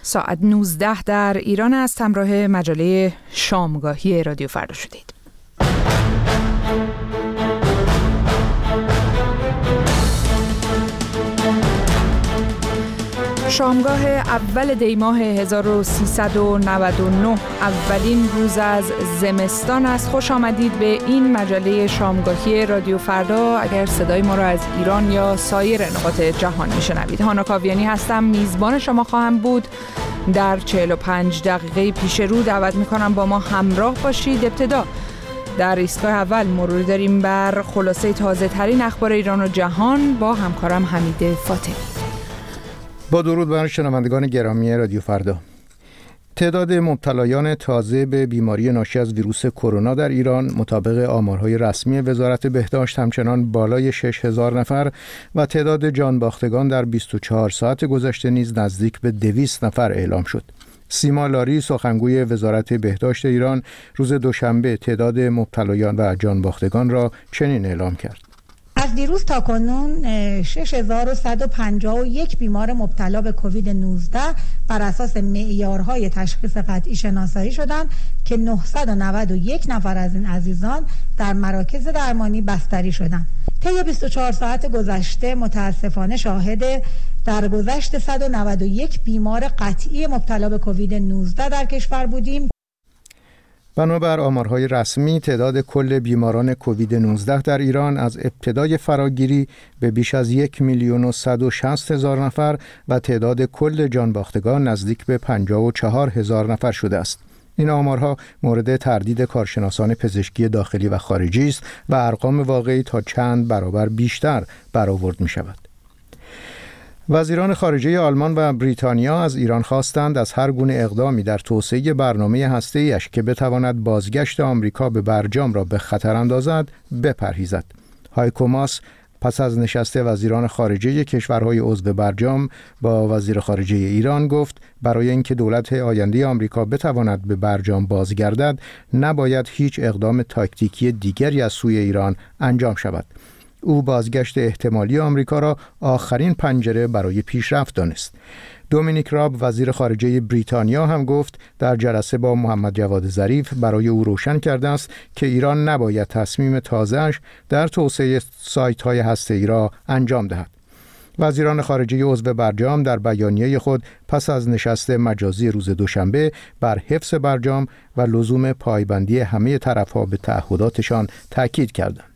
ساعت 19 در ایران است. همراه مجله شامگاهی رادیو فردا شدید. شامگاه اول دی ماه 1399 اولین روز از زمستان است. خوش آمدید به این مجله شامگاهی رادیو فردا. اگر صدای ما را از ایران یا سایر نقاط جهان میشنوید، هانا کاویانی هستم، میزبان شما خواهم بود. در 45 دقیقه پیش رو دعوت میکنم با ما همراه باشید. ابتدا در ایستگاه اول مرور داریم بر خلاصه تازه ترین اخبار ایران و جهان با همکارم حمید فاطمی. با درود بر شنوندگان گرامی رادیو فردا. تعداد مبتلایان تازه به بیماری ناشی از ویروس کرونا در ایران مطابق آمارهای رسمی وزارت بهداشت همچنان بالای 6000 نفر و تعداد جانباختگان در 24 ساعت گذشته نیز نزدیک به 200 نفر اعلام شد. سیما لاری سخنگوی وزارت بهداشت ایران روز دوشنبه تعداد مبتلایان و جانباختگان را چنین اعلام کرد: از دیروز تا کنون 6151 بیمار مبتلا به کووید 19 بر اساس معیارهای تشخیص قطعی شناسایی شدند که 991 نفر از این عزیزان در مراکز درمانی بستری شدند. طی 24 ساعت گذشته متاسفانه شاهد درگذشت 191 بیمار قطعی مبتلا به کووید 19 در کشور بودیم. بنابر آمارهای رسمی تعداد کل بیماران کووید 19 در ایران از ابتدای فراگیری به بیش از 1,160,000 نفر و تعداد کل جانباختگان نزدیک به 54,000 نفر شده است. این آمارها مورد تردید کارشناسان پزشکی داخلی و خارجی است و ارقام واقعی تا چند برابر بیشتر برآورد می شود. وزیران خارجه آلمان و بریتانیا از ایران خواستند از هر گونه اقدامی در توسعه برنامه هسته‌ایش که بتواند بازگشت آمریکا به برجام را به خطر اندازد بپرهیزد. هایکو ماس پس از نشست وزیران خارجه کشورهای عضو برجام با وزیر خارجه ایران گفت برای اینکه دولت آینده آمریکا بتواند به برجام بازگردد نباید هیچ اقدام تاکتیکی دیگری از سوی ایران انجام شود. او بازگشت احتمالی آمریکا را آخرین پنجره برای پیشرفت دانست. دومینیک راب وزیر خارجه بریتانیا هم گفت در جلسه با محمد جواد ظریف برای او روشن کرده است که ایران نباید تصمیم تازه‌اش در توسعه سایت‌های هسته‌ای را انجام دهد. وزیران خارجه عضو برجام در بیانیه خود پس از نشست مجازی روز دوشنبه بر حفظ برجام و لزوم پایبندی همه طرف‌ها به تعهداتشان تاکید کردند.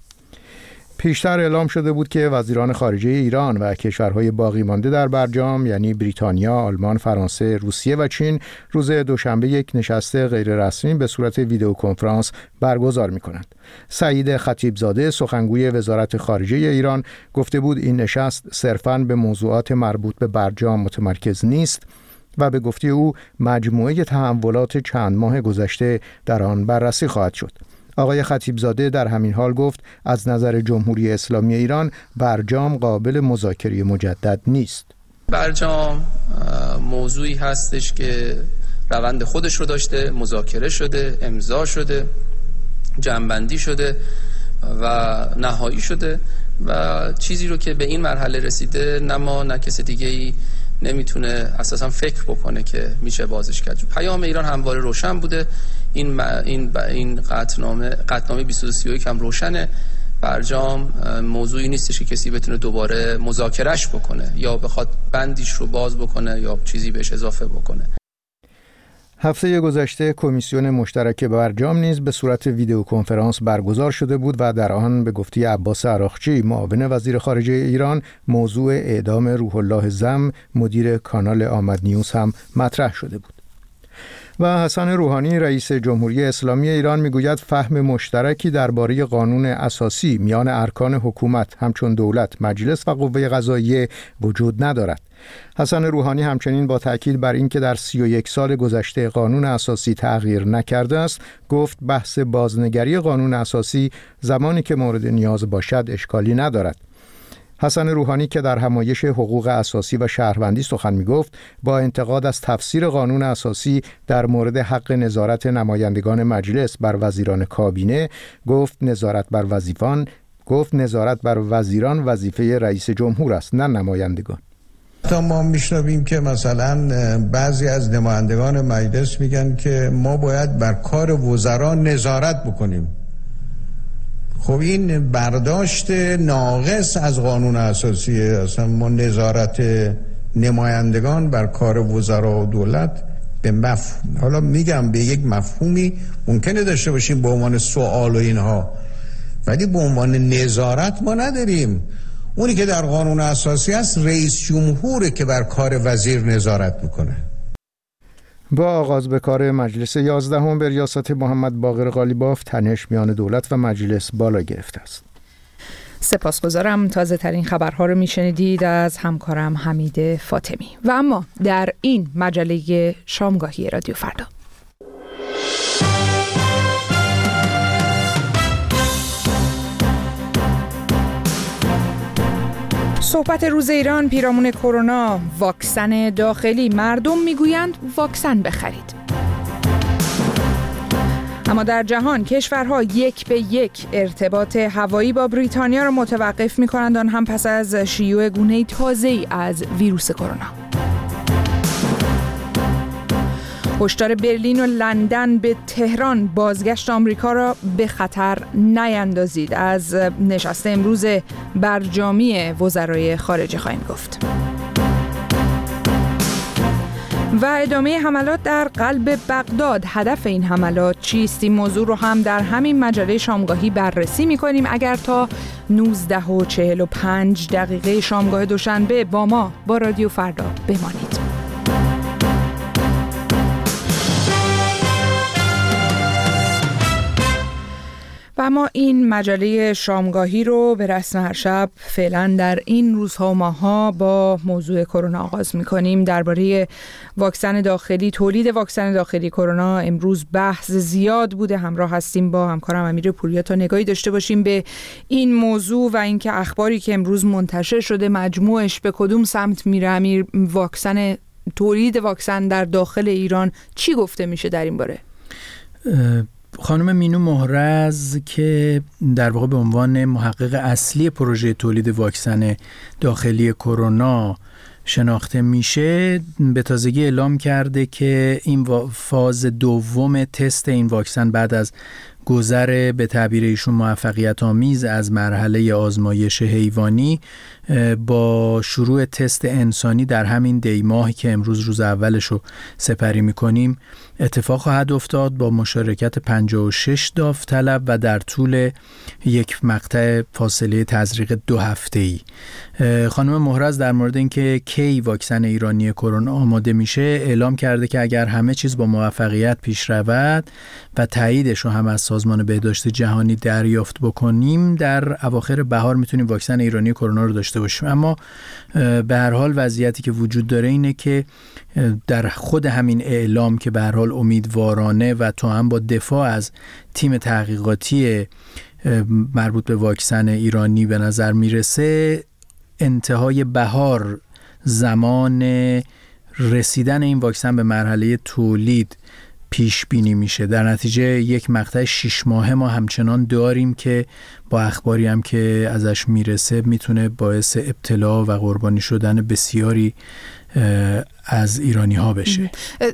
پیشتر اعلام شده بود که وزیران خارجه ایران و کشورهای باقی مانده در برجام یعنی بریتانیا، آلمان، فرانسه، روسیه و چین روز دوشنبه یک نشست غیررسمی به صورت ویدیو کنفرانس برگزار می‌کنند. سعید خطیبزاده سخنگوی وزارت خارجه ایران گفته بود این نشست صرفاً به موضوعات مربوط به برجام متمرکز نیست و به گفته او مجموعه تحولات چند ماه گذشته در آن بررسی خواهد شد. آقای خطیبزاده در همین حال گفت از نظر جمهوری اسلامی ایران برجام قابل مذاکره مجدد نیست. برجام موضوعی هستش که روند خودش رو داشته، مذاکره شده، امضا شده، جمع‌بندی شده و نهایی شده و چیزی رو که به این مرحله رسیده نه ما نه کسی دیگه‌ای نمیتونه اساسا فکر بکنه که میشه بازش کرد. پیام ایران همواره روشن بوده. این قطعنامه 2231 هم روشنه. برجام موضوعی نیستش که کسی بتونه دوباره مذاکرهش بکنه یا بخواد بندیش رو باز بکنه یا چیزی بهش اضافه بکنه. هفته گذشته کمیسیون مشترک برجام نیز به صورت ویدیو کنفرانس برگزار شده بود و در آن به گفته عباس عراقچی معاون وزیر خارجه ایران موضوع اعدام روح الله زم مدیر کانال آمد نیوز هم مطرح شده بود. و حسن روحانی رئیس جمهوری اسلامی ایران میگوید فهم مشترکی درباره قانون اساسی میان ارکان حکومت همچون دولت، مجلس و قوه قضاییه وجود ندارد. حسن روحانی همچنین با تاکید بر اینکه در 31 سال گذشته قانون اساسی تغییر نکرده است گفت بحث بازنگری قانون اساسی زمانی که مورد نیاز باشد اشکالی ندارد. حسن روحانی که در همایش حقوق اساسی و شهروندی سخن می‌گفت با انتقاد از تفسیر قانون اساسی در مورد حق نظارت نمایندگان مجلس بر وزیران کابینه گفت نظارت بر وزیران وظیفه رئیس جمهور است نه نمایندگان. تا ما میشنویم که مثلا بعضی از نمایندگان مجلس میگن که ما باید بر کار وزرا نظارت بکنیم. خب این برداشت ناقص از قانون اساسیه. اصلا ما نظارت نمایندگان بر کار وزرا و دولت به حالا میگم به یک مفهومی ممکنه داشته باشیم به عنوان سوال و اینها، ولی به عنوان نظارت ما نداریم. اونی که در قانون اساسی هست رئیس جمهوره که بر کار وزیر نظارت میکنه. با آغاز به کار مجلس 11 به ریاست محمد باقر قالیباف تنش میان دولت و مجلس بالا گرفته است. سپاسگزارم. تازه ترین خبرها رو میشنیدید از همکارم حمید فاطمی. و اما در این مجله شامگاهی رادیو فردا، صحبت روز ایران پیرامون کرونا، واکسن داخلی، مردم میگویند واکسن بخرید. اما در جهان کشورها یک به یک ارتباط هوایی با بریتانیا را متوقف می‌کنند، آن هم پس از شیوع گونه تازه‌ای از ویروس کرونا. هشدار برلین و لندن به تهران، بازگشت آمریکا را به خطر نیندازید. از نشست امروز برجامی وزرای خارجه خواهیم گفت. و ادامه حملات در قلب بغداد، هدف این حملات چیست؟ این موضوع رو هم در همین مجله شامگاهی بررسی می‌کنیم. اگر تا 19:45 شامگاه دوشنبه با ما، با رادیو فردا بمانید. و ما این مجله شامگاهی رو به رسم هر شب فعلا در این روزها و ماه‌ها با موضوع کرونا آغاز می‌کنیم. درباره واکسن داخلی، تولید واکسن داخلی کرونا امروز بحث زیاد بوده. همراه هستیم با همکارم امیر پوریا تا نگاهی داشته باشیم به این موضوع و اینکه اخباری که امروز منتشر شده مجموعش به کدوم سمت میره. امیر، واکسن، تولید واکسن در داخل ایران چی گفته میشه در این باره؟ خانم مینو مهرز که در واقع به عنوان محقق اصلی پروژه تولید واکسن داخلی کرونا شناخته میشه، به تازگی اعلام کرده که این فاز دوم تست این واکسن بعد از گذر به تعبیر ایشون موفقیت آمیز از مرحله آزمایش حیوانی با شروع تست انسانی در همین دی ماهی که امروز روز اولش رو سپری میکنیم اتفاق خواهد افتاد با مشارکت 56 داوطلب و در طول یک مقطع فاصله تزریق 2 هفته‌ای. خانم مهرز در مورد اینکه کی واکسن ایرانی کرونا آماده میشه اعلام کرده که اگر همه چیز با موفقیت پیش رود و تاییدش رو هم از سازمان بهداشت جهانی دریافت بکنیم در اواخر بهار میتونیم واکسن ایرانی کرونا رو داشته باشیم. اما به هر حال وضعیتی که وجود داره اینه که در خود همین اعلام که به هر حال امیدوارانه و تو هم با دفاع از تیم تحقیقاتی مربوط به واکسن ایرانی به نظر میرسه، انتهای بهار زمان رسیدن این واکسن به مرحله تولید پیش بینی میشه. در نتیجه یک مقطع 6 ماهه ما همچنان داریم که با اخباری هم که ازش میرسه میتونه باعث ابتلا و قربانی شدن بسیاری از ایرانی ها بشه.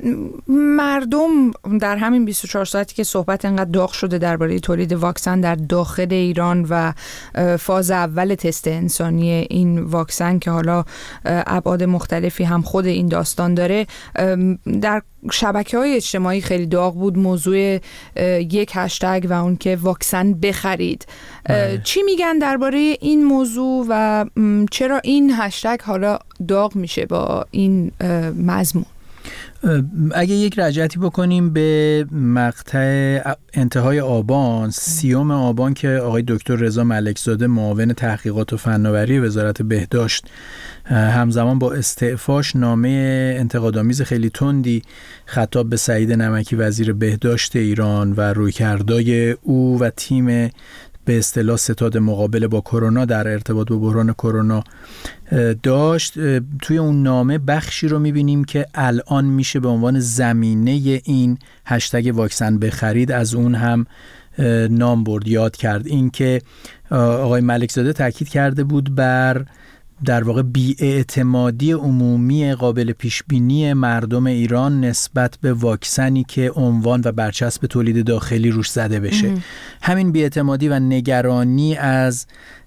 مردم در همین 24 ساعتی که صحبت انقدر داغ شده درباره تولید واکسن در داخل ایران و فاز اول تست انسانی این واکسن که حالا ابعاد مختلفی هم خود این داستان داره، در شبکه‌های اجتماعی خیلی داغ بود موضوع یک هشتگ و اون که واکسن بخرید. چی میگن درباره این موضوع و چرا این هشتگ حالا داغ میشه با این مضمون؟ اگه یک رجعتی بکنیم به مقطع انتهای آبان، 30 آبان که آقای دکتر رضا ملکزاده معاون تحقیقات و فناوری وزارت بهداشت همزمان با استعفاش نامه انتقادآمیز خیلی تندی خطاب به سعید نمکی وزیر بهداشت ایران و رویکردهای او و تیم به اصطلاح ستاد مقابل با کرونا در ارتباط با بحران کرونا داشت، توی اون نامه بخشی رو می‌بینیم که الان میشه به عنوان زمینه این هشتگ واکسن بخرید از اون هم نام برد، یاد کرد. این که آقای ملکزاده تاکید کرده بود بر در واقع بی‌اعتمادی عمومی قابل پیشبینی مردم ایران نسبت به واکسنی که عنوان و برچسب تولید داخلی روش زده بشه. همین بی‌اعتمادی و نگرانی از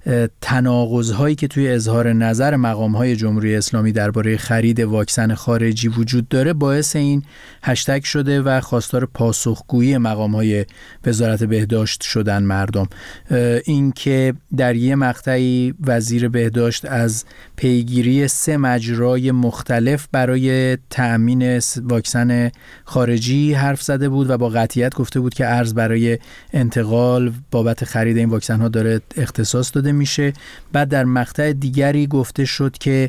تناقض‌هایی که توی اظهار نظر مقام‌های جمهوری اسلامی درباره خرید واکسن خارجی وجود داره باعث این هشتگ شده و خواستار پاسخگویی مقام‌های وزارت بهداشت شدن مردم. این که در یه مقطعی وزیر بهداشت از پیگیری 3 مجرای مختلف برای تأمین واکسن خارجی حرف زده بود و با قطعیت گفته بود که ارز برای انتقال بابت خرید این واکسن‌ها داره اختصاص داده میشه. بعد در مقطع دیگری گفته شد که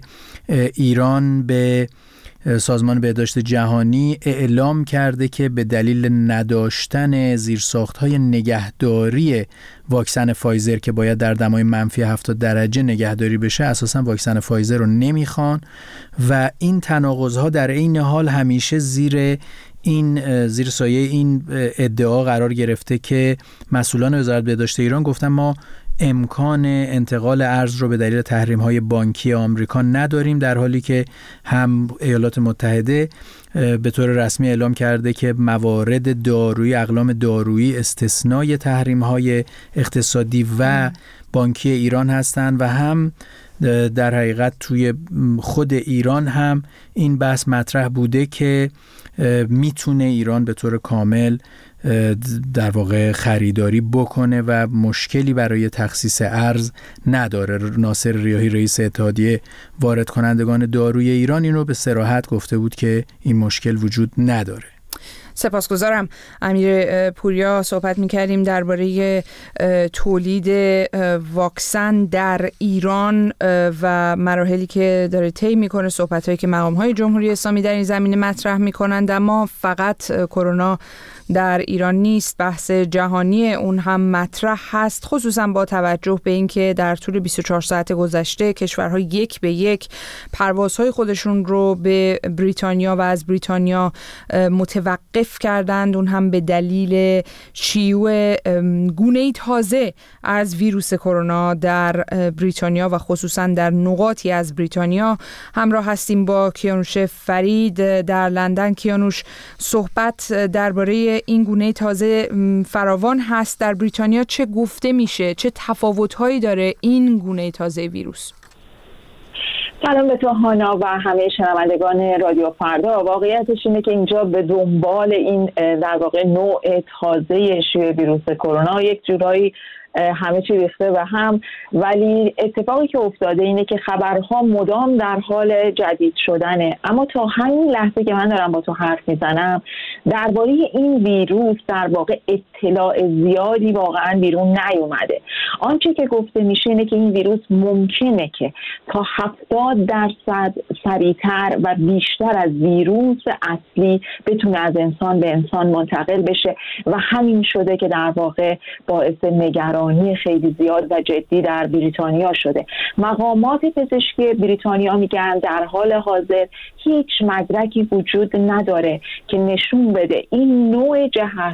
ایران به سازمان بهداشت جهانی اعلام کرده که به دلیل نداشتن زیرساخت‌های نگهداری واکسن فایزر که باید در دمای منفی 70 درجه نگهداری بشه اساساً واکسن فایزر رو نمیخوان و این تناقض‌ها در عین حال همیشه زیر سایه این ادعا قرار گرفته که مسئولان وزارت بهداشت ایران گفتن ما امکان انتقال ارز رو به دلیل تحریم‌های بانکی آمریکا نداریم، در حالی که هم ایالات متحده به طور رسمی اعلام کرده که موارد دارویی، اقلام دارویی استثنای تحریم‌های اقتصادی و بانکی ایران هستند و هم در حقیقت توی خود ایران هم این بحث مطرح بوده که میتونه ایران به طور کامل در واقع خریداری بکنه و مشکلی برای تخصیص ارز نداره. ناصر ریاحی رئیس اتحادیه وارد کنندگان داروی ایران این رو به صراحت گفته بود که این مشکل وجود نداره. سپاسگزارم. امیر پوریا، صحبت می‌کردیم درباره تولید واکسن در ایران و مراحلی که داره طی می‌کنه، صحبت‌هایی که مقام‌های جمهوری اسلامی در این زمینه مطرح می‌کنند. اما فقط کرونا در ایران نیست، بحث جهانی اون هم مطرح هست، خصوصا با توجه به اینکه در طول 24 ساعت گذشته کشورها یک به یک پروازهای خودشون رو به بریتانیا و از بریتانیا متوقف کردند، اون هم به دلیل شیوع گونه‌ای تازه از ویروس کرونا در بریتانیا و خصوصا در نقاطی از بریتانیا. همراه هستیم با کیانوش فرید در لندن. کیانوش، صحبت درباره این گونه تازه فراوان هست در بریتانیا. چه گفته میشه؟ چه تفاوت‌هایی داره این گونه تازه ویروس؟ سلام به تو هانا و همه شنوندگان رادیو فردا. واقعیتش اینه که اینجا به دنبال این در واقع نوع تازه شیوع ویروس کرونا یک جورایی همه چی ریخته و هم، ولی اتفاقی که افتاده اینه که خبرها مدام در حال جدید شدنه. اما تا همین لحظه که من دارم با تو حرف میزنم درباره این ویروس در واقع اطلاع زیادی واقعا بیرون نیومده. آنچه که گفته میشه اینه که این ویروس ممکنه که تا 70% سریعتر و بیشتر از ویروس اصلی بتونه از انسان به انسان منتقل بشه و همین شده که در واقع باعث نگرانی خیلی زیاد و جدی در بریتانیا شده. مقامات پزشکی بریتانیا میگن در حال حاضر هیچ مدرکی وجود نداره که نشون بده این نوع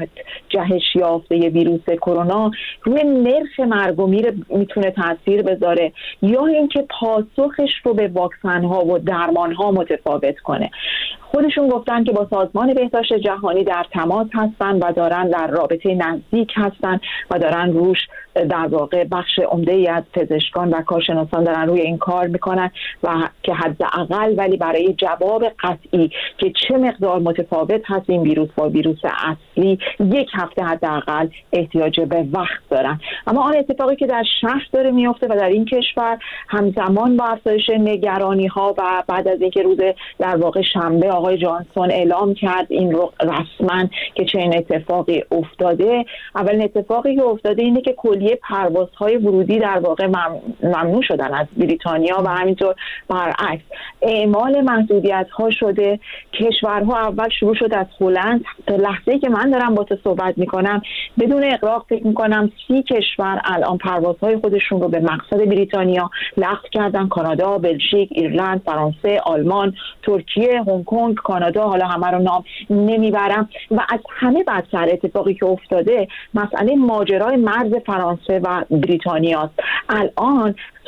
جهش یافته ویروس کرونا روی نرخ مرگ و میر میتونه تاثیر بذاره یا اینکه پاسخش رو به واکسن ها و درمان ها متفاوت کنه. خودشون گفتن که با سازمان بهداشت جهانی در تماس هستن و دارن در رابطه نزدیک هستن و دارن روش در واقع بخش عمده‌ای از پزشکان و کارشناسان دارن روی این کار میکنن و که حداقل ولی برای جواب قطعی که چه مقدار متفاوت هست این ویروس با ویروس اصلی 1 هفته حداقل احتیاج به وقت دارن. اما آن اتفاقی که در شهر داره میفته و در این کشور همزمان با افزایش نگرانی ها و بعد از اینکه روز در واقع شنبه آقای جانسون اعلام کرد این رو رسما که چه این اتفاقی افتاده، اولین اتفاقی که افتاده اینه که کلیه پروازهای ورودی در واقع ممنوع شدن از بریتانیا و همینطور برعکس اعمال محدودیت ها شده. کشورها اول شروع شد از هلند، تا لحظه‌ای که من دارم با تو صحبت میکنم بدون اغراق فکر میکنم 30 کشور الان پروازهای خودشون رو به مقصد بریتانیا لغو کردن: کانادا، بلژیک، ایرلند، فرانسه، آلمان، ترکیه، هنگ کنگ، کانادا، حالا همه رو نام نمیبرم. و از همه بدتر اتفاقی که افتاده مسئله ماجرای مرز فرانسه و بریتانیا است. الان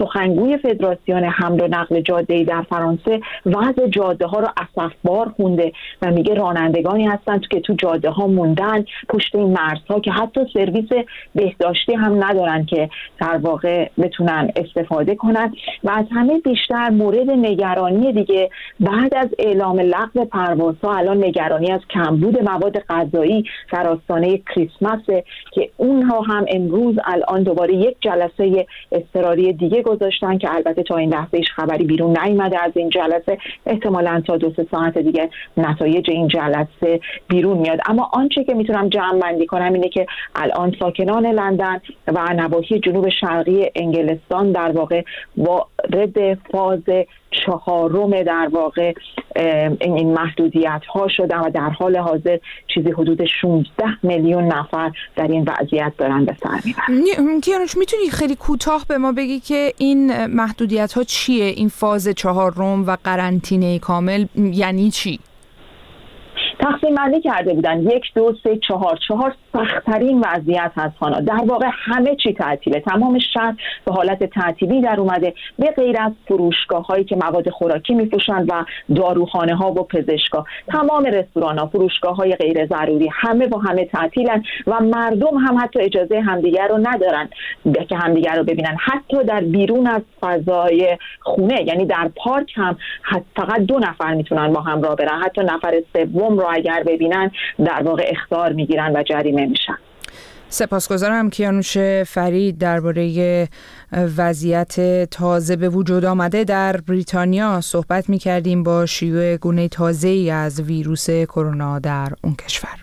سخنگوی فدراسیون حمل و نقل جاده‌ای در فرانسه وضع جاده ها رو اسفبار خونده و میگه رانندگانی هستند که تو جاده ها موندن پشت این مرزها که حتی سرویس بهداشتی هم ندارن که در واقع بتونن استفاده کنن. و از همه بیشتر مورد نگرانی دیگه بعد از اعلام لغو پروازها الان نگرانی از کمبود مواد غذایی در آستانه کریسمس که اونها هم امروز الان دوباره یک جلسه اضطراری دیگه گذاشتن که البته تا این لحظه هیچ خبری بیرون نیامده از این جلسه. احتمالاً تا 2-3 ساعت دیگه نتایج این جلسه بیرون میاد. اما آنچه که میتونم جمع بندی کنم اینه که الان ساکنان لندن و نواحی جنوب شرقی انگلستان در واقع وارد فاز 4 در واقع این محدودیت ها شدن و در حال حاضر چیزی حدود 16 میلیون نفر در این وضعیت دارن به سر میبرن. کیانوش میتونی خیلی کوتاه به ما بگی که این محدودیت ها چیه؟ این فاز 4 و قرنطینه کامل یعنی چی؟ تقسیم بندی کرده بودن 1 2 3 4 سخت‌ترین وضعیت هست هانا. در واقع همه چی تعطیله، تمام شهر به حالت تعطیلی در اومده به غیر از فروشگاه هایی که مواد خوراکی میفروشن و داروخانه ها و پزشکا. تمام رستوران ها، فروشگاه های غیر ضروری همه با همه تعطیلن و مردم هم حتی اجازه همدیگر رو ندارن که همدیگر رو ببینن. حتی در بیرون از فضای خونه، یعنی در پارک هم فقط 2 نفر میتونن با هم راه برن. حتی نفر سوم رو اگر ببینن در واقع اخطار میگیرن و جریمه میشن. سپاسگزارم کیانوش فرید. درباره وضعیت تازه به وجود آمده در بریتانیا صحبت میکردیم با شیوع گونه تازه‌ای از ویروس کرونا در اون کشور.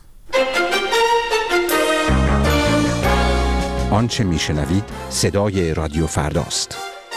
آنچه میشنوید صدای رادیو فرداست.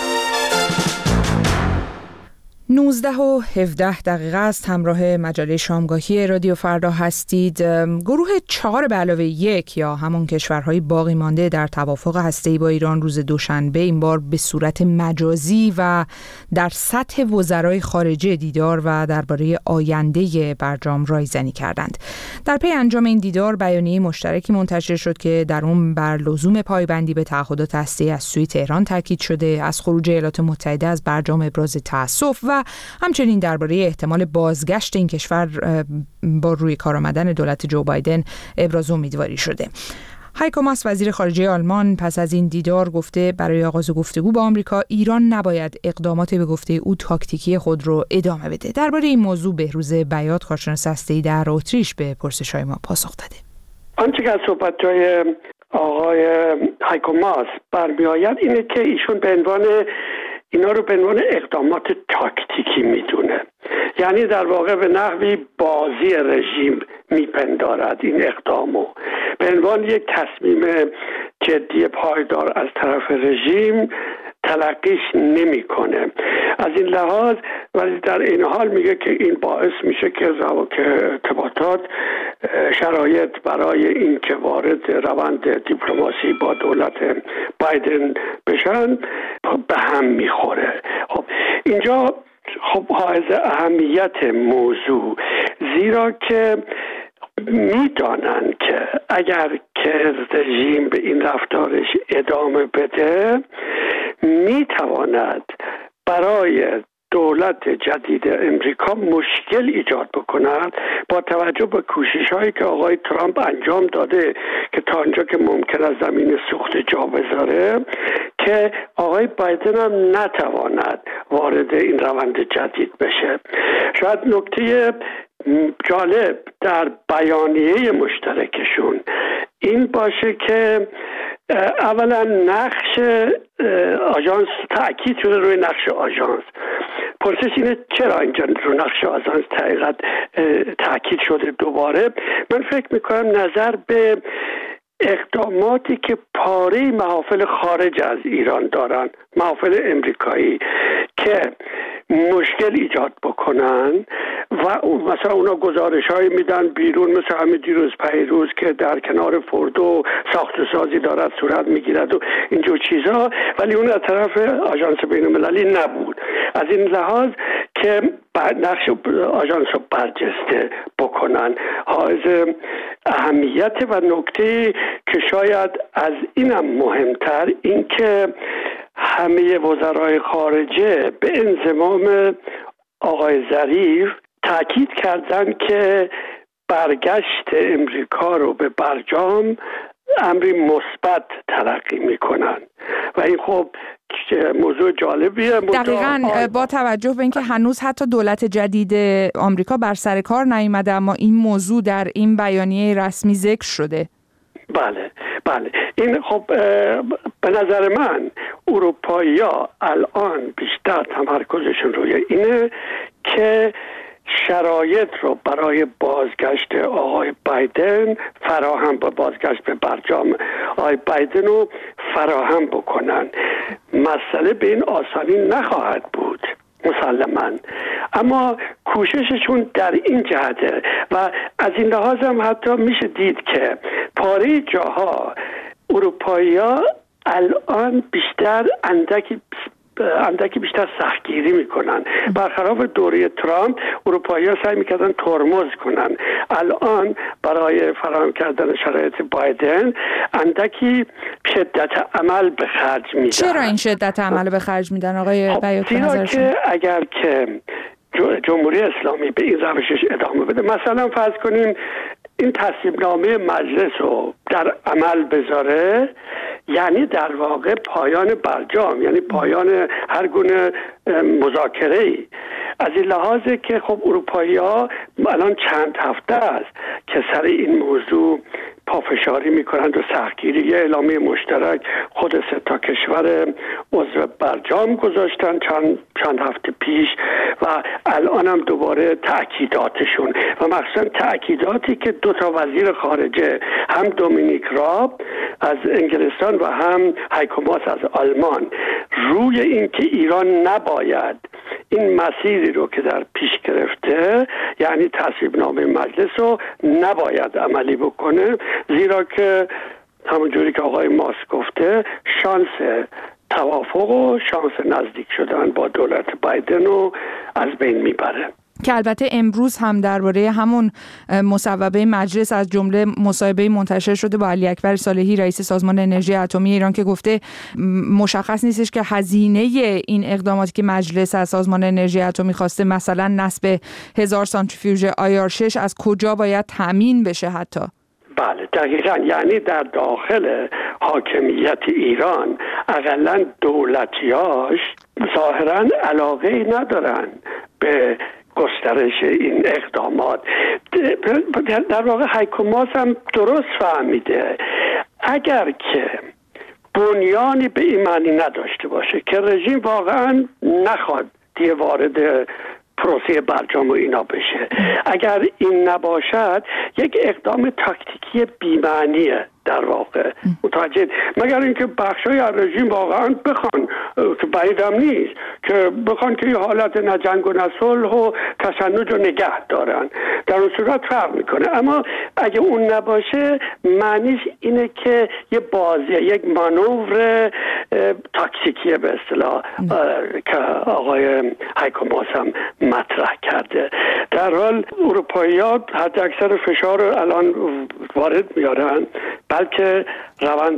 19:17 است. همراه مجله شامگاهی رادیو فردا هستید. گروه 4+1 یا همون کشورهای باقی مانده در توافق هسته‌ای با ایران روز دوشنبه این بار به صورت مجازی و در سطح وزرای خارجه دیدار و درباره آینده برجام رایزنی کردند. در پی انجام این دیدار بیانیه مشترکی منتشر شد که در اون بر لزوم پایبندی به تعهدات هسته‌ای از سوی تهران تاکید شده، از خروج ایالات متحده از برجام ابراز تأسف و همچنین درباره احتمال بازگشت این کشور با روی کار آمدن دولت جو بایدن ابراز امیدواری شده. هایکو ماس وزیر خارجه آلمان پس از این دیدار گفته برای آغاز گفتگو با آمریکا ایران نباید اقدامات به گفته او تاکتیکی خود رو ادامه بده. درباره این موضوع بهروز بیات کارشناس هسته‌ای در اتریش به پرسش‌های ما پاسخ داده. آنچه که از صحبت‌های آقای هایکو ماس برمی‌آید اینه که ایشون اینا رو به عنوان اقدامات تاکتیکی میدونه، یعنی در واقع به نحوی بازی رژیم میپندارد این اقدامو، به عنوان یک تصمیم جدی پایدار از طرف رژیم تلقیش نمیکنه. از این لحاظ ولی در این حال میگه که این باعث میشه که ارتباطات شرایط برای این که وارد روند دیپلماسی با دولت بایدن بشن به هم میخوره. خب اینجا حائز اهمیت موضوع، زیرا که میدانند که اگر که رژیم به این رفتارش ادامه بده میتواند برای دولت جدید امریکا مشکل ایجاد بکند با توجه به کوشش‌هایی که آقای ترامپ انجام داده که تا آنجا که ممکن است زمین سوخت جا بذاره که آقای بایدن هم نتواند وارد این روند جدید بشه. شاید نکته جالب در بیانیه مشترکشون این باشه که اولا نقش آژانس تأکید شده روی نقش آژانس. پرسش اینه چرا اینجا رو نقش آژانس تأکید شده دوباره؟ من فکر میکنم نظر به اقداماتی که پاره محافل خارج از ایران دارن، محافل امریکایی که مشکل ایجاد بکنن و مثلا اونا گزارش های میدن بیرون، مثل همین پیروز که در کنار فردو ساخت و سازی دارد صورت میگیرد و اینجور چیزها، ولی اون از طرف آژانس بین المللی نبود. از این لحاظ که نقش آژانس رو برجسته بکنن حائز اهمیت. و نکته که شاید از اینم مهمتر این که همه وزرای خارجه به انضمام آقای ظریف تاکید کردن که برگشت امریکا رو به برجام امری مثبت تلقی میکنن و این خب موضوع جالبیه. دقیقاً با توجه به اینکه هنوز حتی دولت جدید آمریکا بر سر کار نیامده، اما این موضوع در این بیانیه رسمی ذکر شده. بله این خب به نظر من اروپایی‌ها الان بیشتر تمرکزشون روی اینه که شرایط رو برای بازگشت آقای بایدن بازگشت به برجام آقای بایدن رو فراهم بکنن. مسئله به این آسانی نخواهد بود مسلماً، اما کوشششون در این جهته و از این لحاظ هم حتی میشه دید که پاره جاها اروپایی‌ها الان بیشتر اندکی بیشتر سختگیری میکنن. برخلاف دوره ترامپ اروپایی‌ها سعی میکردن ترمز کنن، الان برای فراهم کردن شرایط بایدن اندکی شدت عمل به خرج میدن. چرا این شدت عمل به خرج میدن آقای بیات؟ زیرا که اگر که جمهوری اسلامی به این روشش ادامه بده، مثلا فرض کنیم این تصویبنامه مجلس رو در عمل بذاره، یعنی در واقع پایان برجام، یعنی پایان هر گونه مذاکره‌ای. از این لحاظه که خب اروپایی‌ها الان چند هفته است که سر این موضوع پافشاری میکنند و سختگیری. یه اعلامیه مشترک خود 3 کشور عضو برجام گذاشتن چند هفته پیش و الان هم دوباره تأکیداتشون و مخصوصا تأکیداتی که 2 وزیر خارجه، هم دومینیک راب از انگلستان و هم هایکو ماس از آلمان، روی این که ایران نباید این مسیری رو که در پیش گرفته، یعنی تصویبنامه مجلس رو نباید عملی بکنه، زیرا که همونجوری که آقای ماس گفته شانس توافق و شانس نزدیک شدن با دولت بایدن رو از بین میبره. که البته امروز هم درباره همون مصوبه مجلس از جمله مصاحبه منتشر شده با علی اکبر صالحی رئیس سازمان انرژی اتمی ایران که گفته مشخص نیستش که هزینه این اقداماتی که مجلس از سازمان انرژی اتمی خواسته، مثلا نصب 1000 سانتریفیوژ IR6 از کجا باید تامین بشه حتی. بله دقیقاً، یعنی در داخل حاکمیت ایران اقلاً دولتیاش ظاهراً علاقه ندارن به گسترش این اقدامات. در واقع هایکو ماس هم درست فهمیده، اگر که بنیانی به این معنی نداشته باشه که رژیم واقعا نخواد دیگه وارد پروسه برجام و اینا بشه، اگر این نباشد یک اقدام تاکتیکی بی‌معنیه در واقع، متوجه، مگر اینکه بخشای از رژیم واقعا بخوان که بعیدم نیست که بخوان که یه حالت نه جنگ و نه صلح و تشنج رو نگه دارن، در اون صورت فرق میکنه. اما اگه اون نباشه معنیش اینه که یه بازی، یک مانور تاکتیکیه به اصطلاح که آقای هایکو ماس هم مطرح کرده. در حال اروپایی‌ها حد اکثر فشار رو الان وارد میارن بلکه روند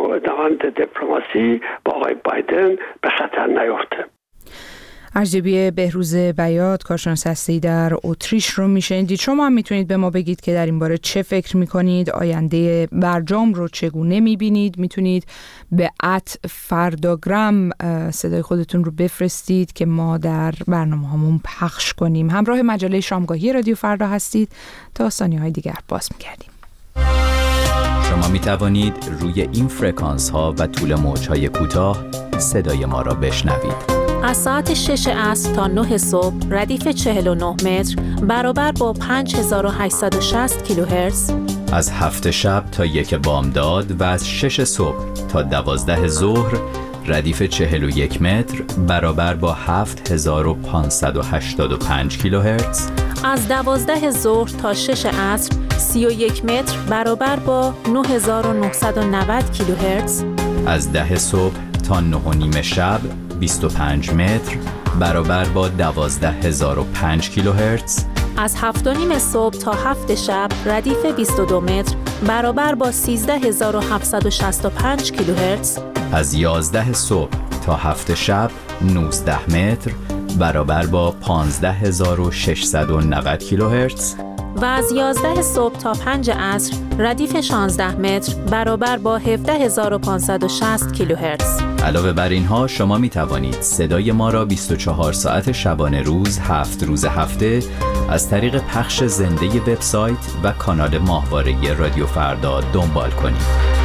دیپلماسی با آقای بایدن به خطر نیفته. ارجبی بهروز بیات، کارشناس هسته‌ای در اتریش رو میشنیدید. شما هم میتونید به ما بگید که در این باره چه فکر میکنید، آینده برجام رو چگونه میبینید. میتونید به @فرداگرام صدای خودتون رو بفرستید که ما در برنامه‌هامون پخش کنیم. همراه مجله شامگاهی رادیو فردا هستید. تا ثانیه‌های دیگر باز می‌گردیم. شما می توانید روی این فرکانس ها و طول موج های کوتاه صدای ما را بشنوید. از ساعت 6 عصر تا 9 صبح ردیف 49 متر برابر با 5860 کیلوهرتز. از 7 شب تا 1 بامداد و از 6 صبح تا 12 ظهر ردیف 41 متر برابر با 7585 کیلوهرتز. از 12 ظهر تا 6 عصر 31 متر برابر با 9990 کیلوهرتز. از 10 صبح تا 9:30 شب 25 متر برابر با 12005 کیلوهرتز. از 7:30 صبح تا 7 شب ردیف 22 متر برابر با 13765 کیلوهرتز. از 11 صبح تا 7 شب 19 متر برابر با 15690 کیلوهرتز و از 11 صبح تا 5 عصر ردیف 16 متر برابر با 17560 کیلوهرتز. علاوه بر اینها شما می توانید صدای ما را 24 ساعت شبانه روز 7 روز هفته از طریق پخش زنده وبسایت و کانال ماهواره رادیو فردا دنبال کنید.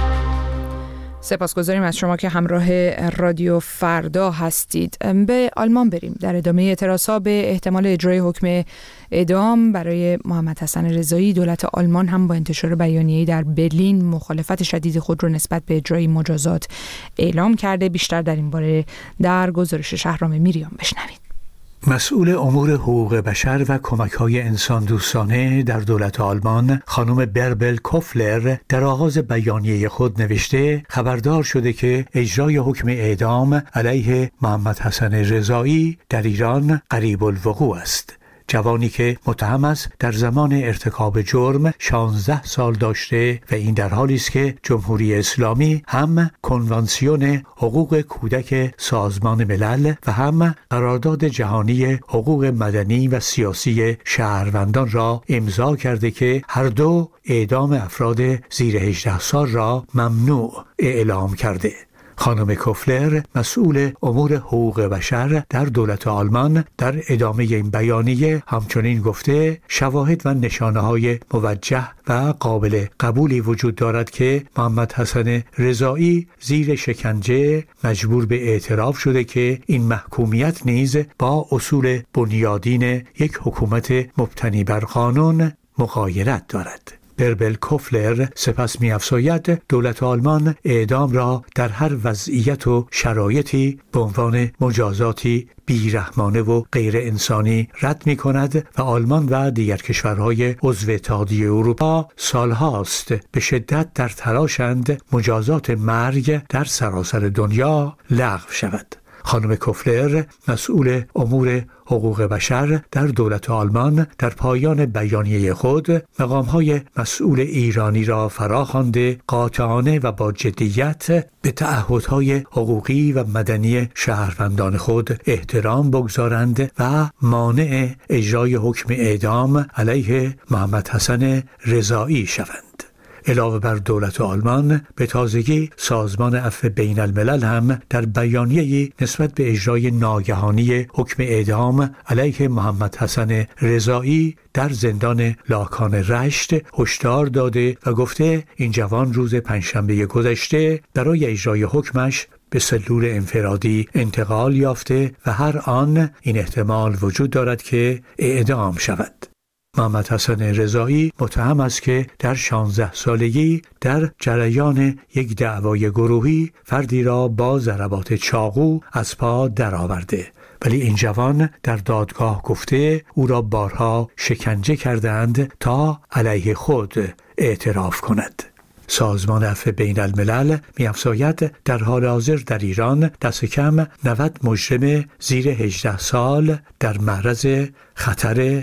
سپاسگزاریم از شما که همراه رادیو فردا هستید. به آلمان بریم. در ادامه اعتراضها به احتمال اجرای حکم اعدام برای محمد حسن رضایی، دولت آلمان هم با انتشار بیانیه‌ای در برلین مخالفت شدید خود را نسبت به اجرای مجازات اعلام کرده. بیشتر در این باره در گزارش شهرام میریام بشنوید. مسئول امور حقوق بشر و کمک‌های انسان دوستانه در دولت آلمان خانم بربل کوفلر در آغاز بیانیه خود نوشته خبردار شده که اجرای حکم اعدام علیه محمد حسن رضایی در ایران قریب الوقوع است. جوانی که متهم است در زمان ارتکاب جرم 16 سال داشته و این در حالی است که جمهوری اسلامی هم کنوانسیون حقوق کودک سازمان ملل و هم قرارداد جهانی حقوق مدنی و سیاسی شهروندان را امضا کرده که هر دو اعدام افراد زیر 18 سال را ممنوع اعلام کرده. خانم کوفلر مسئول امور حقوق بشر در دولت آلمان در ادامه این بیانیه همچنین گفته شواهد و نشانه‌های موجه و قابل قبولی وجود دارد که محمد حسن رضایی زیر شکنجه مجبور به اعتراف شده که این محکومیت نیز با اصول بنیادین یک حکومت مبتنی بر قانون مغایرت دارد. بربل کوفلر سپس می‌افزاید دولت آلمان اعدام را در هر وضعیت و شرایطی به عنوان مجازاتی بیرحمانه و غیر انسانی رد می‌کند و آلمان و دیگر کشورهای عضو اتحادیه اروپا سالهاست به شدت در تلاشند مجازات مرگ در سراسر دنیا لغو شود. خانم کوفلر مسئول امور حقوق بشر در دولت آلمان در پایان بیانیه خود مقام‌های مسئول ایرانی را فراخوانده قاطعانه و با جدیت به تعهدهای حقوقی و مدنی شهروندان خود احترام بگذارند و مانع اجرای حکم اعدام علیه محمد حسن رضایی شوند. علاوه بر دولت آلمان به تازگی سازمان عفو بین الملل هم در بیانیه‌ای نسبت به اجرای ناگهانی حکم اعدام علیه محمد حسن رضایی در زندان لاکان رشت هشدار داده و گفته این جوان روز پنجشنبه گذشته برای اجرای حکمش به سلول انفرادی انتقال یافته و هر آن این احتمال وجود دارد که اعدام شود. محمد حسن رضایی متهم است که در 16 سالگی در جریان یک دعوای گروهی فردی را با ضربات چاقو از پا درآورده، ولی این جوان در دادگاه گفته او را بارها شکنجه کردند تا علیه خود اعتراف کند. سازمان عفو بین الملل می‌افزاید در حال حاضر در ایران دست کم 90 مجرم زیر 18 سال در معرض خطر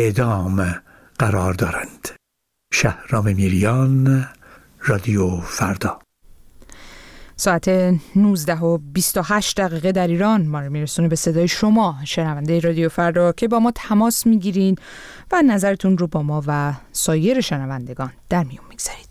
اعدام قرار دارند. شهرام میریان، رادیو فردا. ساعت 19:28 در ایران ما رو میرسونه به صدای شما شنونده رادیو فردا که با ما تماس میگیرین و نظرتون رو با ما و سایر شنوندگان در میون میگذارید.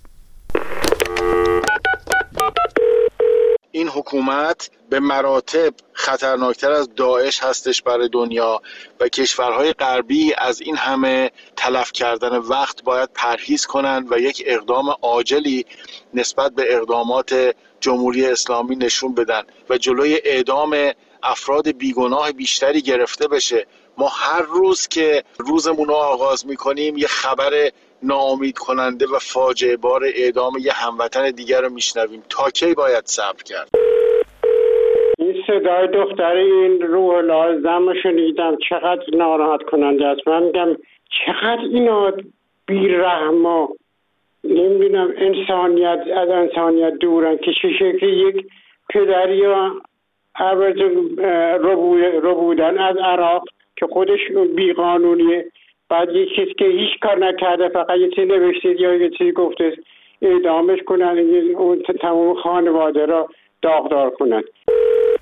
این حکومت به مراتب خطرناکتر از داعش هستش برای دنیا و کشورهای غربی از این همه تلف کردن وقت باید پرهیز کنند و یک اقدام عاجلی نسبت به اقدامات جمهوری اسلامی نشون بدن و جلوی اعدام افراد بیگناه بیشتری گرفته بشه. ما هر روز که روزمون رو آغاز میکنیم یه خبر ناامید کننده و فاجعه بار اعدام یه هموطن دیگر رو میشنویم. تا کی باید صبر کرد؟ این صدای دختر این روح لازم رو شنیدم، چقدر ناراحت کننده است. من میگم چقدر اینا بیرحم و نمیدونم انسانیت از انسانیت دورن که چه شکلی یک پدر یا عوض رو بودن از عراق که خودش بیقانونیه، بعد یه چیز که هیچ کار نکرده فقط یه چیز نوشتید یا یه چیز گفته اعدامش کنن، اون تمام خانواده را داغدار کنن.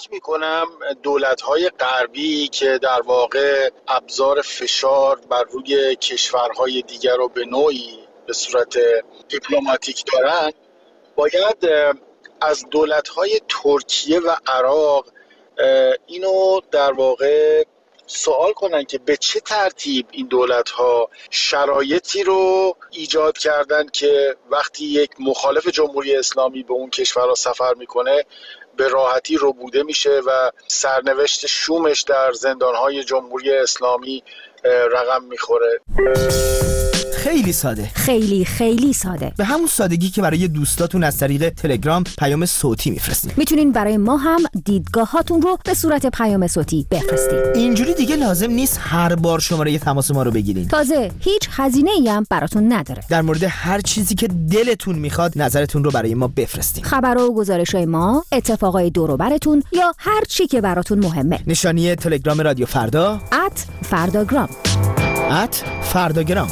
فکر میکنم دولت‌های غربی که در واقع ابزار فشار بر روی کشورهای دیگر رو به نوعی به صورت دیپلماتیک دارن، باید از دولت‌های ترکیه و عراق اینو در واقع سوال کنن که به چه ترتیب این دولت‌ها شرایطی رو ایجاد کردن که وقتی یک مخالف جمهوری اسلامی به اون کشورها سفر میکنه به راحتی ربوده میشه و سرنوشت شومش در زندان‌های جمهوری اسلامی رقم میخوره. خیلی ساده، خیلی ساده، به همون سادگی که برای دوستاتون از طریق تلگرام پیام صوتی میفرستین. میتونین برای ما هم دیدگاهاتون رو به صورت پیام صوتی بفرستین. اینجوری دیگه لازم نیست هر بار شماره تماس ما رو بگیرین. تازه هیچ هزینه‌ای هم براتون نداره. در مورد هر چیزی که دلتون میخواد نظرتون رو برای ما بفرستین. خبرها و گزارش‌های ما، اتفاقای دور و براتون یا هر چی که براتون مهمه. نشانی تلگرام رادیو فردا @فرداگرام. @فرداگرام.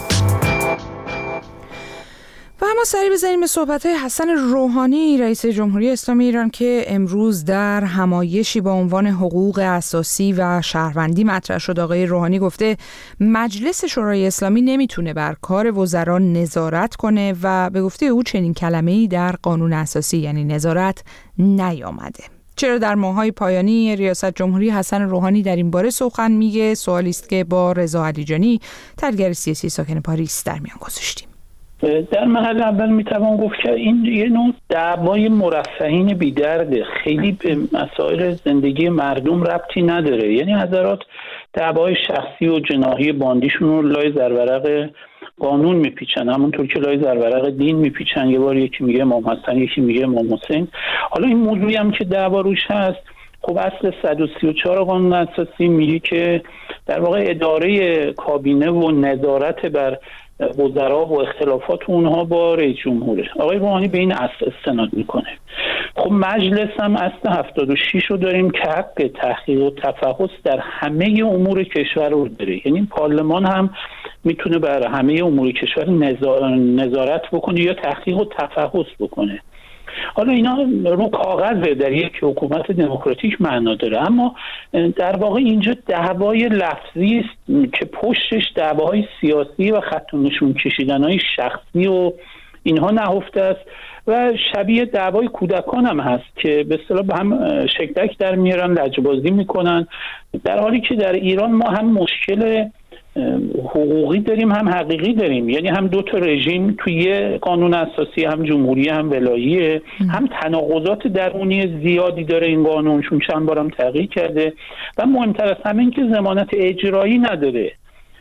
و اما سری بزنیم به صحبت‌های حسن روحانی رئیس جمهوری اسلامی ایران که امروز در همایشی با عنوان حقوق اساسی و شهروندی مطرح شد. آقای روحانی گفته مجلس شورای اسلامی نمیتونه بر کار وزرا نظارت کنه و به گفته او چنین کلمه‌ای در قانون اساسی یعنی نظارت نیامده. چرا در ماه‌های پایانی ریاست جمهوری حسن روحانی در این باره سخن میگه؟ سوالی است که با رضا علیجانی تحلیلگر سیاسی ساکن پاریس در میان گذاشتیم. در مرحله اول میتوان گفت که این یه نوع دعوای مرفهین بی‌درده، خیلی به مسائل زندگی مردم ربطی نداره. یعنی حضرات دعوای شخصی و جناحی باندیشون رو لای زرورق قانون میپیچن، همونطور که لای زرورق دین میپیچن. یه بار یکی میگه امام حسن، یکی میگه امام حسین. حالا این موضوعی هم که دعوا روش هست، خب اصل 134 قانون اساسی میگه که در واقع اداره کابینه و نظارت بر وزرا و اختلافات اونها با رئیس جمهوره. آقای روحانی به این اصل استناد میکنه. خب مجلس هم اصل 76 رو داریم که حق تحقیق و تفحص در همه امور کشور رو داره. یعنی پارلمان هم میتونه بر همه امور کشور نظارت بکنه یا تحقیق و تفحص بکنه. حالا اینا رو کاغذه، در یک حکومت دموکراتیک معنا داره، اما در واقع اینجا دعوای لفظی است که پشتش دعواهای سیاسی و خط نشون کشیدنهای شخصی و اینها نهفته است و شبیه دعوای کودکان هم هست که به اصطلاح به هم شکلک در میارن، لجبازی میکنن، در حالی که در ایران ما هم مشکل حقوقی داریم هم حقیقی داریم. یعنی هم دو تا رژیم توی قانون اساسی، هم جمهوری هم ولاییه، هم تناقضات درونی زیادی داره این قانون، چون چند بارم تغییر کرده و مهمتر از همه این که ضمانت اجرایی نداره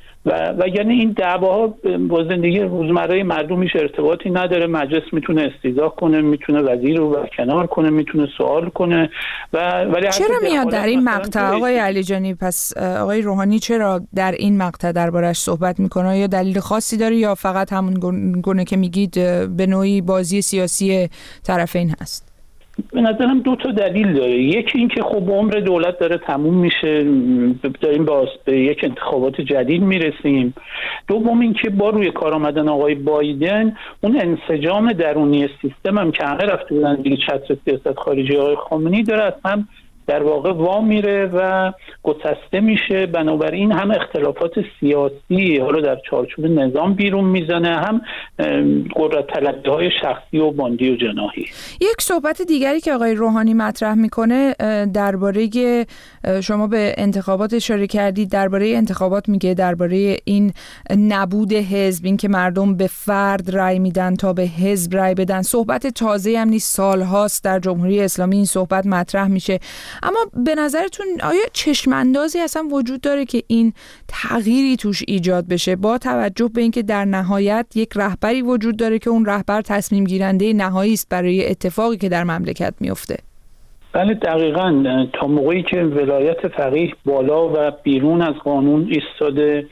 و یعنی این دعواها با زندگی روزمره مردم هیچ ارتباطی نداره. مجلس میتونه استیضاح کنه، میتونه وزیر رو برکنار کنه، میتونه سوال کنه ولی چرا میاد در این مقطع آقای علیجانی؟ پس آقای روحانی چرا در این مقطع دربارش صحبت میکنه؟ یا دلیل خاصی داره یا فقط همون گونه که میگید به نوعی بازی سیاسی طرفین هست؟ به نظرم دو تا دلیل داره. یکی این که خب عمر دولت داره تموم میشه، داریم به یک انتخابات جدید میرسیم. دوم این که با روی کار آمدن آقای بایدن اون انسجام درونی سیستم هم که همه رفته بودن دیگه چتر سیاست خارجی آقای خامنه‌ای داره از هم در واقع وا میره و گسسته میشه. بنابراین هم اختلافات سیاسی حالا در چارچوب نظام بیرون میزنه، هم قدرت طلبی‌های شخصی و باندی و جناحی. یک صحبت دیگری که آقای روحانی مطرح میکنه درباره شما به انتخابات اشاره کردید، درباره انتخابات میگه درباره این نبود حزب، این که مردم به فرد رای میدن تا به حزب رای بدن. صحبت تازه هم نیست، سالهاست در جمهوری اسلامی این صحبت مطرح میشه. اما به نظرتون آیا چشماندازی اصلا وجود داره که این تغییری توش ایجاد بشه با توجه به اینکه در نهایت یک رهبری وجود داره که اون رهبر تصمیم گیرنده نهایی است برای اتفاقی که در مملکت میفته؟ بله دقیقاً. تا موقعی که ولایت فقیه بالا و بیرون از قانون ایستاده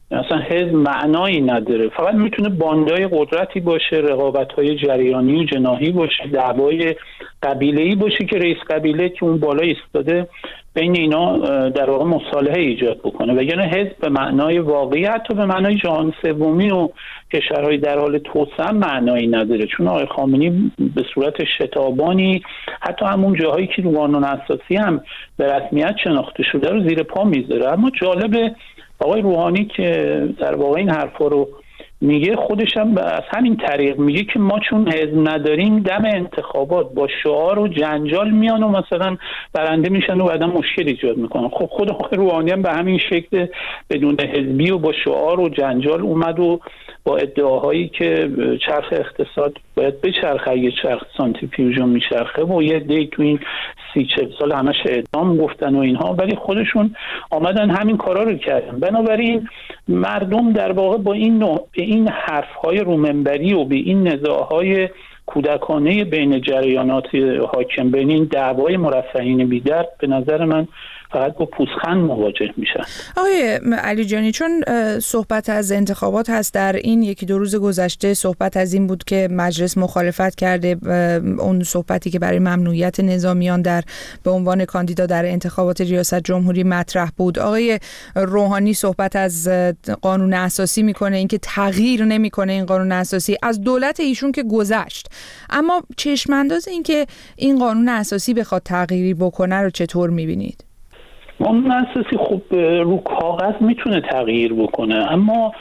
اصلا حزب معنایی نداره، فقط میتونه باندای قدرتی باشه، رقابت‌های جریانی و جناحی باشه، دعوای قبیله‌ای باشه که رئیس قبیله که اون بالا ایستاده بین اینا در واقع مصالحه ایجاد بکنه. وگرنه حزب به معنای واقعی، حتی به معنای جهان سومی و کشورهای در حال توسعه معنایی نداره، چون آقای خامنه‌ای به صورت شتابانی حتی همون جاهایی که رو قانون اساسی هم به رسمیت شناخته شده رو زیر پا میذاره. اما جالب آقای روحانی که در واقع این حرفا رو میگه، خودش هم از همین طریق میگه که ما چون حزب نداریم دم انتخابات با شعار و جنجال میان و مثلا برنده میشن و بعدا مشکل ایجاد میکنن. خب خود آقای روحانی هم به همین شکل بدون حزبی و با شعار و جنجال اومد و با ادعاهایی که چرخ اقتصاد باید بچرخه، یه چرخ سانتریفیوژ میچرخه و یه دی تو این 30-40 سال همش اعدام گفتن و اینها، ولی خودشون آمدن همین کارا رو کردن. بنابراین مردم در واقع با این حرف‌های رومنبری و به این نزاع‌های کودکانه بین جریانات حاکم، بین این دعوای مرفهین بی‌درد، به نظر من فقط با پوزخند مواجه میشن. آقای علی جانی، چون صحبت از انتخابات هست، در این 1-2 روز گذشته صحبت از این بود که مجلس مخالفت کرده، اون صحبتی که برای ممنوعیت نظامیان به عنوان کاندیدا در انتخابات ریاست جمهوری مطرح بود. آقای روحانی صحبت از قانون اساسی میکنه، اینکه تغییر نمیکنه این قانون اساسی از دولت ایشون که گذشت، اما چشم انداز این که این قانون اساسی بخواد تغییری بکنه رو چطور میبینید؟ قانون اساسی خب رو کاغذ میتونه تغییر بکنه، اما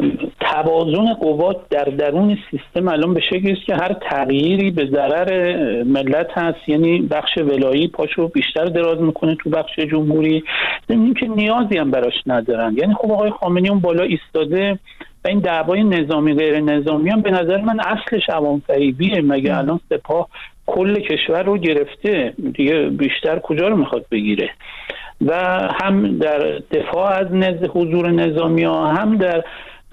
توازن قوات در درون سیستم الان به شکلی است که هر تغییری به ضرر ملت هست. یعنی بخش ولایی پاشو بیشتر دراز میکنه تو بخش جمهوری، این که نیازی هم براش ندارن. یعنی خب آقای خامنه‌ای اون بالا ایستاده و این دعوای نظامی غیر نظامی هم به نظر من اصلش عوام‌فریبیه. مگه الان سپاه کل کشور رو گرفته، دیگه بیشتر کجا رو میخواد بگیره؟ و هم در دفاع از حضور نظامی ها، هم در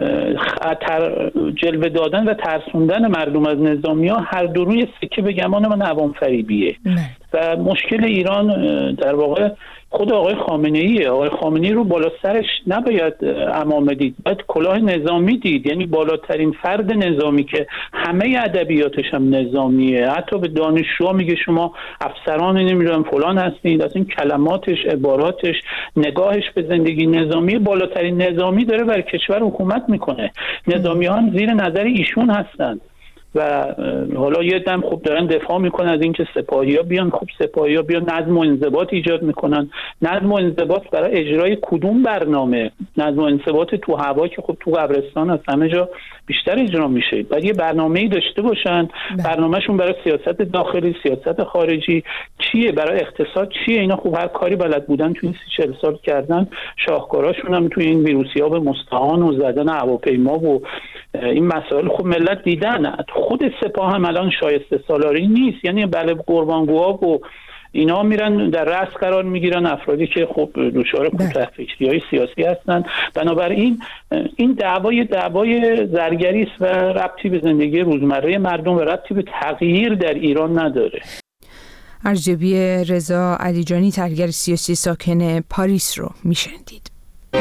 جلوه دادن و ترسوندن مردم از نظامی ها، هر دو روی سکه به گمان من عوام فریبیه. و مشکل ایران در واقع خود آقای خامنه‌ایه. آقای خامنه‌ای رو بالا سرش نباید عمامه دید، باید کلاه نظامی دید. یعنی بالاترین فرد نظامی که همه ادبیاتش هم نظامیه، حتی به دانشجوها میگه شما افسران نمیدونم فلان هستید. از این کلماتش، عباراتش، نگاهش به زندگی نظامی، بالاترین نظامی داره بر کشور حکومت میکنه. نظامی ها هم زیر نظر ایشون هستند و حالا یه دم خوب دارن دفاع میکنن از اینکه سپاهی‌ها بیان. خب سپاهی‌ها بیان نظم و انضباط ایجاد میکنن. نظم و انضباط برای اجرای کدوم برنامه؟ نظم و انضباط تو هوا که خب تو قبرستان از همه جا بیشتر اجرا میشه. بعد یه برنامه‌ای داشته باشن. برنامه‌شون برای سیاست داخلی، سیاست خارجی چیه، برای اقتصاد چیه. اینا خب هر کاری بلد بودن تو این 30-40 سال کردن. شاهکاراشون هم تو این ویروسیاب مستعان و زدن هواپیما و این مسائل خب ملت دیدن. خود سپاه هم الان شایسته سالاری نیست. یعنی بله قربانگوها و اینا میرن در رأس قرار میگیرن افرادی که خب دچار کوتاه‌فکری‌های سیاسی هستن. بنابراین این دعوای زرگری است و ربطی به زندگی روزمره مردم و ربطی به تغییر در ایران نداره. ارجبی رضا علیجانی، تحلیلگر سیاسی ساکن پاریس رو میشنیدید.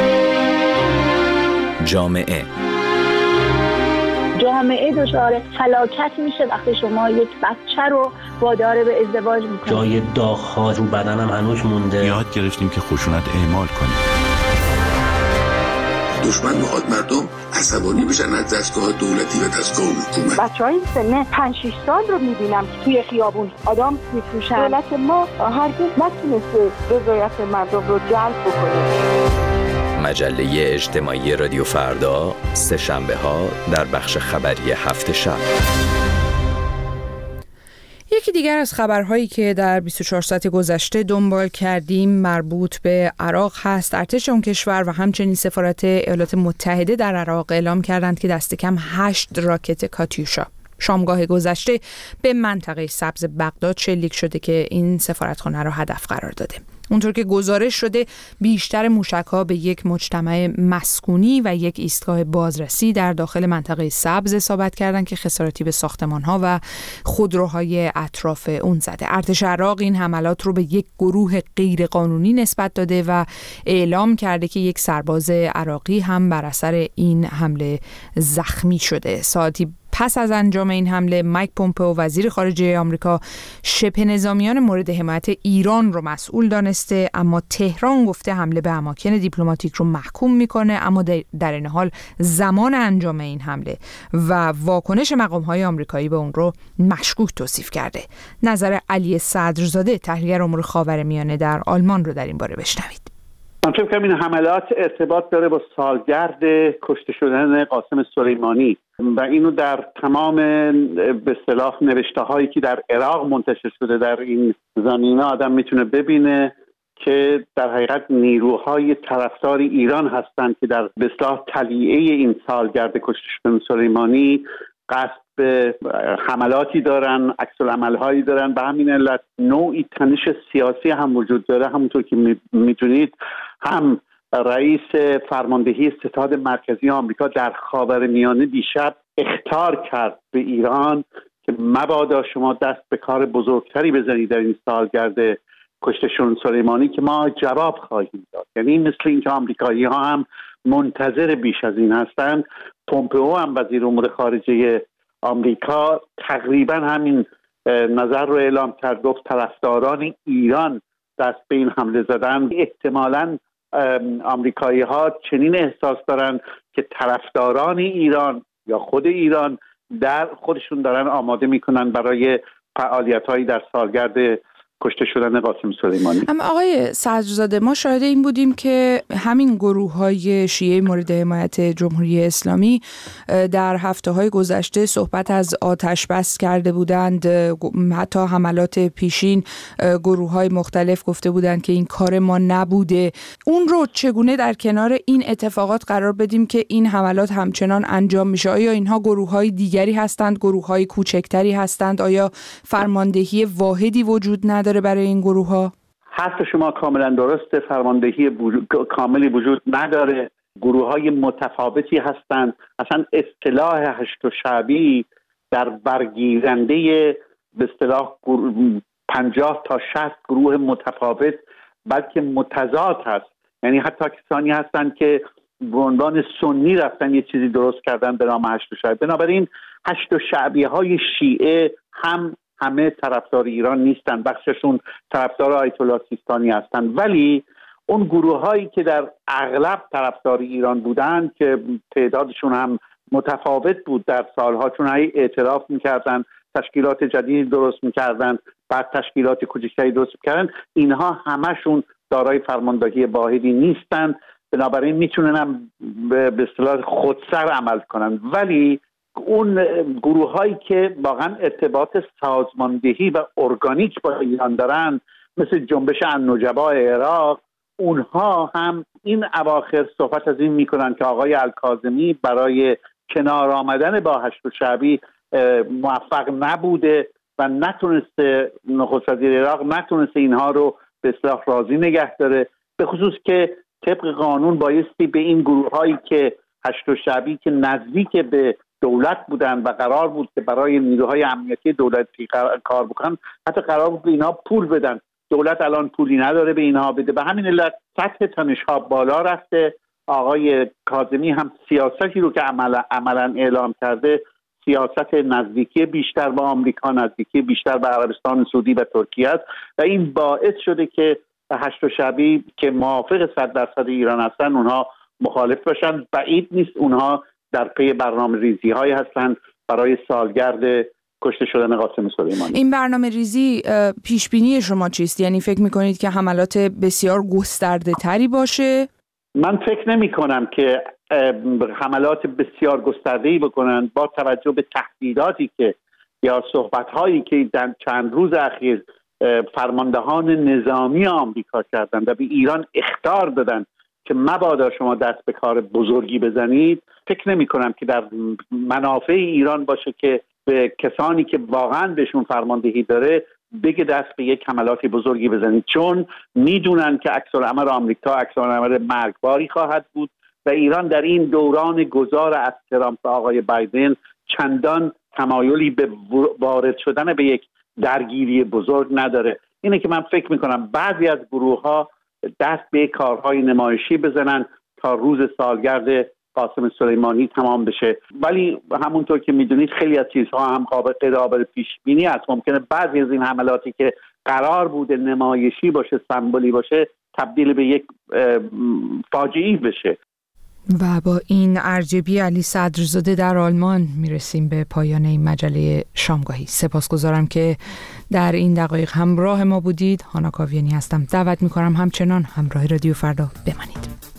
جامعه دچار فلاکت میشه وقتی شما یک بچه رو وادار به ازدواج میکنید. جای داغ‌ها رو بدنم هنوز مونده. یاد گرفتیم که خشونت اعمال کنیم. دشمن میخواد مردم عصبانی بشن از دستگاه دولتی و دستگاه حکومت. بچهای سن 5-6 سال رو میبینم که توی خیابون آدم میفروشن. دولت ما هرگز نتونسته رضایت مردم رو جلب بکنه. مجله اجتماعی رادیو فردا، سه شنبه ها در بخش خبری هفت شب. یکی دیگر از خبرهایی که در 24 ساعت گذشته دنبال کردیم مربوط به عراق هست. ارتش اون کشور و همچنین سفارت ایالات متحده در عراق اعلام کردند که دست کم 8 راکت کاتیوشا شامگاه گذشته به منطقه سبز بغداد شلیک شده که این سفارتخانه را هدف قرار داده. اونطور که گزارش شده بیشتر موشک‌ها به یک مجتمع مسکونی و یک ایستگاه بازرسی در داخل منطقه سبز اصابت کردند که خساراتی به ساختمان‌ها و خودروهای اطراف اون زده. ارتش عراق این حملات رو به یک گروه غیرقانونی نسبت داده و اعلام کرده که یک سرباز عراقی هم بر اثر این حمله زخمی شده. ساعتی پس از انجام این حمله مایک پومپئو وزیر خارجه آمریکا شبه نظامیان مورد حمایت ایران رو مسئول دانسته، اما تهران گفته حمله به اماکن دیپلماتیک رو محکوم میکنه، اما در این حال زمان انجام این حمله و واکنش مقام‌های آمریکایی به اون رو مشکوک توصیف کرده. نظر علی صدرزاده تحلیلگر امور خاورمیانه در آلمان رو در این باره بشنوید. من فکر می‌کنم این حملات ارتباط داره با سالگرد کشته شدن قاسم سلیمانی و اینو در تمام به اصطلاح نوشته‌هایی که در عراق منتشر شده در این زمینه آدم میتونه ببینه که در حقیقت نیروهای طرفدار ایران هستند که در به اصطلاح تلیعه این سالگرد کشته شدن سلیمانی قصد به حملاتی دارن، عکس العمل‌هایی دارن. به همین علت نوعی تنش سیاسی هم وجود داره. همونطور که میدونید هم رئیس فرماندهی ستاد مرکزی آمریکا در خاورمیانه دیشب اخطار کرد به ایران که مبادا شما دست به کار بزرگتری بزنید در این سالگرد کشته شدن سلیمانی که ما جواب خواهیم داد. یعنی مثل اینکه آمریکایی‌ها هم منتظر بیش از این هستند. پومپئو هم وزیر امور خارجه آمریکا تقریبا همین نظر رو اعلام کرد، گفت طرفداران ایران دست به این حمله زدن. احتمالاً آمریکایی ها چنین احساس دارن که طرفداران ایران یا خود ایران در خودشون دارن آماده میکنن برای فعالیت‌هایی در سالگرد کشته شدن قاسم سلیمانی. اما آقای صدرزاده ما شاهد این بودیم که همین گروه‌های شیعه مورد حمایت جمهوری اسلامی در هفته‌های گذشته صحبت از آتش بس کرده بودند، حتی حملات پیشین گروه‌های مختلف گفته بودند که این کار ما نبوده. اون رو چگونه در کنار این اتفاقات قرار بدیم که این حملات همچنان انجام میشه؟ آیا اینها گروه‌های دیگری هستند، گروه‌های کوچکتری هستند؟ آیا فرماندهی واحدی وجود نداره برای این گروه ها؟ حرف شما کاملا درسته. فرماندهی کاملی وجود نداره. گروه های متفاوتی هستند. اصلا اصطلاح هشت و شعبی در برگیرنده به اصطلاح 50 تا 60 گروه متفاوت بلکه متضاد هست. یعنی حتی کسانی هستند که به عنوان سنی رفتن یه چیزی درست کردن به نام هشت و شعبی. بنابراین هشت و شعبی های شیعه همه طرفدار ایران نیستن، بخششون طرفدار آیت الله سیستانی هستن، ولی اون گروه هایی که در اغلب طرفدار ایران بودن که تعدادشون هم متفاوت بود در سالها، چون اعتراف میکردن، تشکیلات جدید درست میکردن، بعد تشکیلات کوچکتری درست میکردن، اینها همشون دارای فرماندهی واحدی نیستن. بنابراین میتونن به اصطلاح خودسر عمل کنن. ولی اون گروه هایی که واقعا ارتباط سازماندهی و ارگانیک با ایران دارن مثل جنبش النجبا عراق، اونها هم این اواخر صحبت از این میکنن که آقای الکاظمی برای کنار آمدن با هشت و شعبی موفق نبوده و نتونسته، نخست وزیر عراق نتونسته اینها رو به اصطلاح راضی نگه داره، به خصوص که طبق قانون بایستی به این گروه هایی که هشت و شعبی که نزدیک به دولت بودن و قرار بود که برای نیروهای امنیتی دولتی کار بکنن، حتی قرار بود به اینها پول بدن. دولت الان پولی نداره به اینها بده. به همین علت سطح تنش‌ها بالا رفته. آقای کاظمی هم سیاستی رو که عملاً اعلام کرده، سیاست نزدیکی بیشتر با آمریکا، نزدیکی بیشتر به عربستان سعودی و ترکیه است و این باعث شده که هشت و شعبی که موافق 100% ایران هستن اونها مخالف باشن. بعید نیست اونها در پی برنامه ریزی های هستند برای سالگرد کشته شدن قاسم سلیمانی. این برنامه ریزی پیش بینی شما چیست؟ یعنی فکر میکنید که حملات بسیار گسترده تری باشه؟ من فکر نمی کنم که حملات بسیار گسترده‌ای بکنن با توجه به تهدیداتی که یا صحبت‌هایی که در چند روز اخیر فرماندهان نظامی آمریکا کردند و به ایران اخطار دادن که مبادا شما دست به کار بزرگی بزنید. فکر نمی کنم که در منافع ایران باشه که به کسانی که واقعا بهشون فرماندهی داره بگه دست به یک حملات بزرگی بزنید، چون میدونن که عکس‌العمل آمریکا عکس‌العمل مرگباری خواهد بود و ایران در این دوران گذار از ترامپ و آقای بایدن چندان تمایلی به وارد شدن به یک درگیری بزرگ نداره. اینه که من فکر میکنم بعضی از گروه‌ها دست به کارهای نمایشی بزنن تا روز سالگرد قاسم سلیمانی تمام بشه، ولی همونطور که میدونید خیلی از چیزها هم قابل پیش بینی است. ممکنه بعضی از این حملاتی که قرار بوده نمایشی باشه، سمبولی باشه، تبدیل به یک فاجعه‌ای بشه. و با این ارجبی علی صدرزاده در آلمان میرسیم به پایان این مجله شامگاهی. سپاسگزارم که در این دقایق همراه ما بودید. هانا کاویانی هستم. دعوت میکنم همچنان همراه رادیو فردا بمانید.